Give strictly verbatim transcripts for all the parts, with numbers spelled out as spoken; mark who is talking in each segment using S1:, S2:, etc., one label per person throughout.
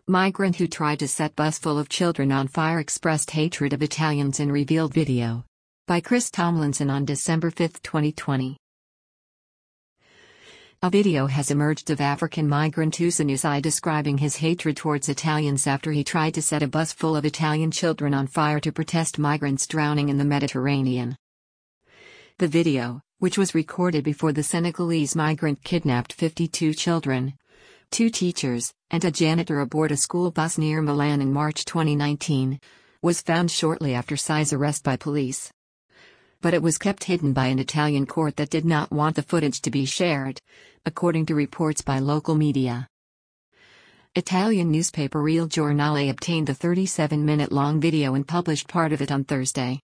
S1: Migrant who tried to set bus full of children on fire expressed hatred of Italians in revealed video. By Chris Tomlinson on December fifth, twenty twenty. A video has emerged of African migrant Usa Nusai describing his hatred towards Italians after he tried to set a bus full of Italian children on fire to protest migrants drowning in the Mediterranean. The video, which was recorded before the Senegalese migrant kidnapped fifty-two children, two teachers, and a janitor aboard a school bus near Milan in March twenty nineteen, was found shortly after Sai's arrest by police. But it was kept hidden by an Italian court that did not want the footage to be shared, according to reports by local media. Italian newspaper Il Giornale obtained the thirty-seven minute long video and published part of it on Thursday.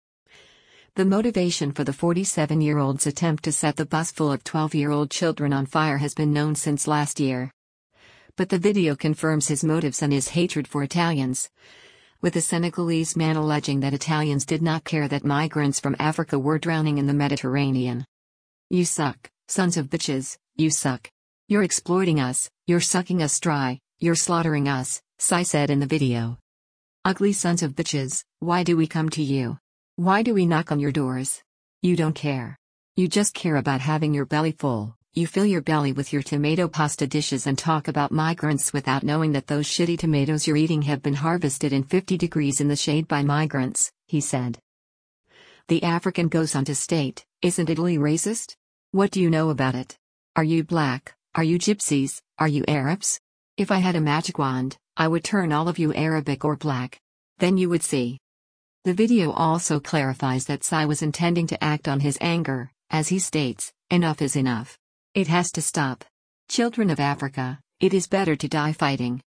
S1: The motivation for the forty-seven-year-old's attempt to set the bus full of twelve-year-old children on fire has been known since last year. But the video confirms his motives and his hatred for Italians, with the Senegalese man alleging that Italians did not care that migrants from Africa were drowning in the Mediterranean. "You suck, sons of bitches, you suck. You're exploiting us, you're sucking us dry, you're slaughtering us," Sai said in the video. "Ugly sons of bitches, why do we come to you? Why do we knock on your doors? You don't care. You just care about having your belly full. You fill your belly with your tomato pasta dishes and talk about migrants without knowing that those shitty tomatoes you're eating have been harvested in fifty degrees in the shade by migrants," he said. The African goes on to state, "Isn't Italy racist? What do you know about it? Are you black? Are you gypsies? Are you Arabs? If I had a magic wand, I would turn all of you Arabic or black. Then you would see." The video also clarifies that Sai was intending to act on his anger, as he states, "Enough is enough. It has to stop. Children of Africa, it is better to die fighting."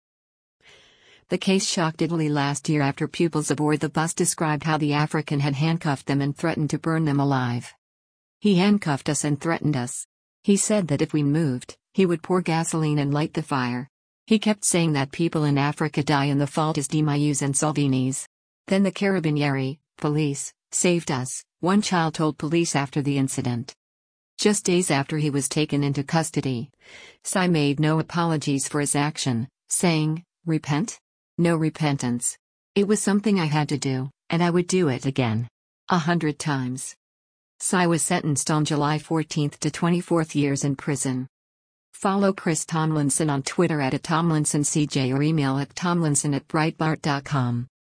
S1: The case shocked Italy last year after pupils aboard the bus described how the African had handcuffed them and threatened to burn them alive. "He handcuffed us and threatened us. He said that if we moved, he would pour gasoline and light the fire. He kept saying that people in Africa die and the fault is Di Maiu's and Salvini's. Then the Carabinieri, police, saved us," one child told police after the incident. Just days after he was taken into custody, Sai made no apologies for his action, saying, "Repent? No repentance. It was something I had to do, and I would do it again. A hundred times." Sai was sentenced on July fourteenth to twenty-four years in prison. Follow Chris Tomlinson on Twitter at Tomlinson C J or email at tomlinson at breitbart dot com.